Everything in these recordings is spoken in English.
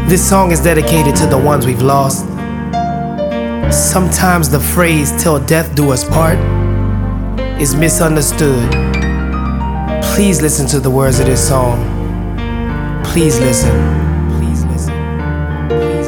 This song is dedicated to the ones we've lost. Sometimes the phrase "till death do us part" is misunderstood. Please listen to the words of this song. Please listen. Please listen. Please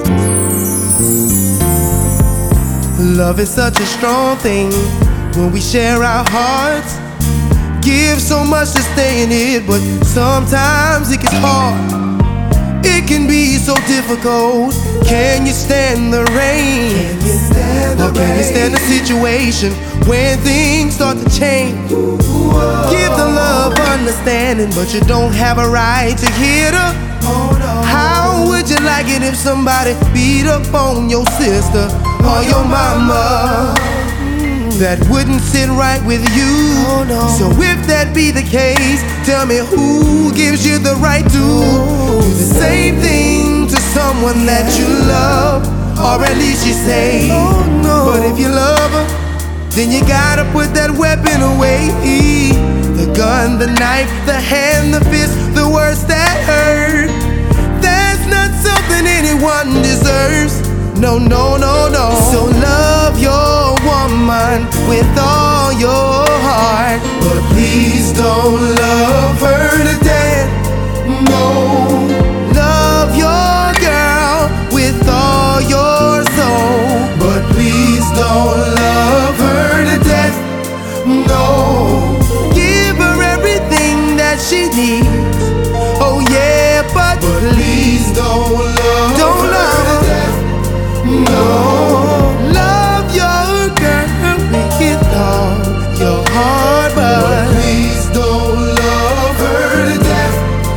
listen. Love is such a strong thing when we share our hearts. Give so much to stay in it, but sometimes it gets hard. It can be so difficult. Can you stand the rain? Or can you stand the situation when things start to change? Give the love understanding, but you don't have a right to hit her. How would you like it if somebody beat up on your sister or your mama? That wouldn't sit right with you. So if that be the case, tell me who gives you the right to do the same thing to someone that you love, or at least you say. But if you love her, then you gotta put that weapon away. The gun, the knife, the hand, the fist, the words that hurt. That's not something anyone deserves. No, no, no, no. So love your woman with all your heart, but please don't love her to death. No. Love your girl with all your soul, but please don't love her to death. No. Give her everything that she needs. Oh yeah, but please don't love her to death. No, love your girl with all your heart, but please don't love her to death.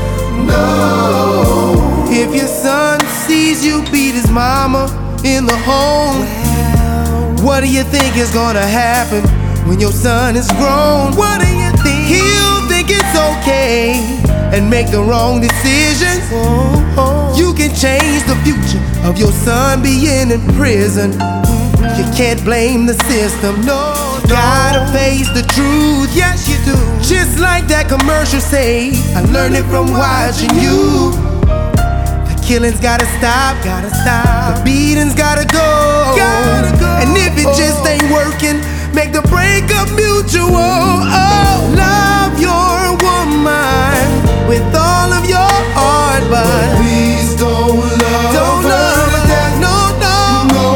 No. If your son sees you beat his mama in the home, what do you think is gonna happen when your son is grown? What do you think? He'll think it's okay and make the wrong decisions. You can change the future of your son being in prison. You can't blame the system. No, you gotta face the truth. Yes, you do. Just like that commercial say, I learned it from watching you. The killing's gotta stop, gotta stop. The beating's gotta go, gotta go. And if it just ain't working, make the breakup mutual. Oh, love your woman with all of your heart, but please don't love her. No, no, no.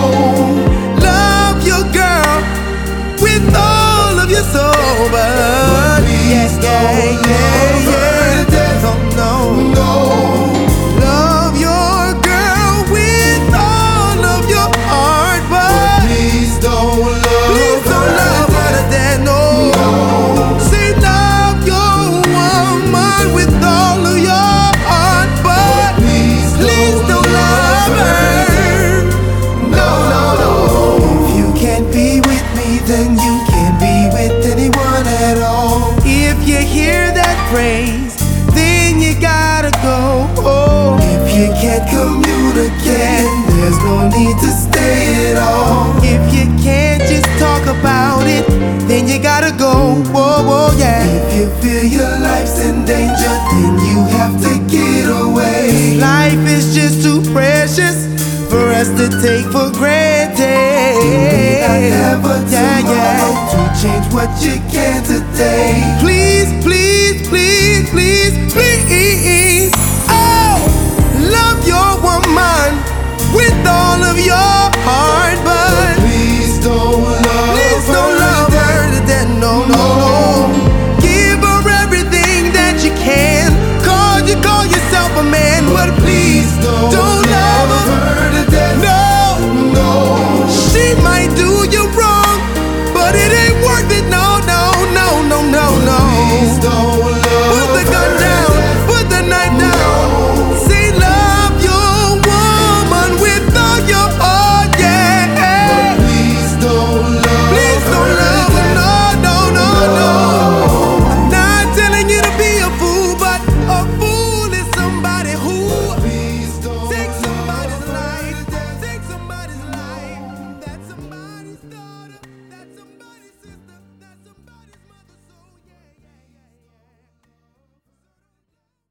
Love your girl with all of your soul, but please don't love her to death. No, no. Love your girl with all of your heart, but please don't love her to death. No. Say love your woman with all of your heart, but please don't love her. No, no, no. If you can't be with me, then you can't be with anyone at all. If you hear that phrase, then you gotta go. If you can't communicate, there's no need to stay at all. If you can't just talk about it, then you gotta go. Whoa, whoa, yeah. If you feel your life's in danger, then you have to get away. Life is just too precious for us to take for granted. I never to change what you can today. Please, please, please, please, please. Oh, love your woman with all of your heart, but please don't love her to death. No, no, no. Give her everything that you can. You call yourself a man, but please don't